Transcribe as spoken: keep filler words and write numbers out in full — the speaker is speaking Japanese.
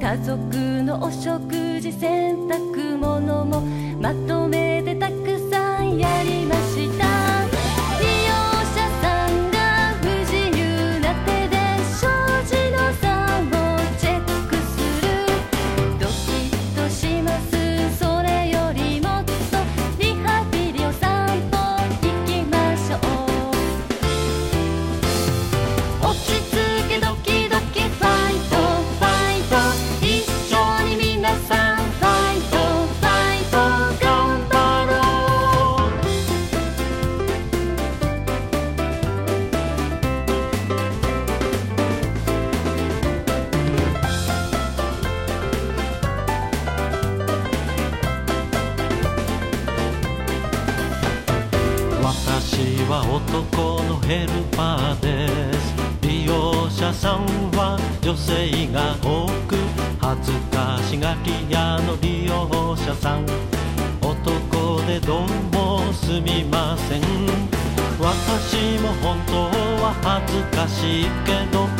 家族のお食事、洗濯物もまとめてたくさんやりました。利用者さんが不自由な手で障子の差をチェックする。ドキッとします。それよりもっとリハビリを散歩行きましょう。落ち着けドキドキファイトファイト、一緒に皆さんファイトファイト頑張ろう。 私は男のヘルパーです。利用者さんは女性が多く、恥ずかしがり屋の利用者さん、男でどうもすみません。私も本当は恥ずかしいけど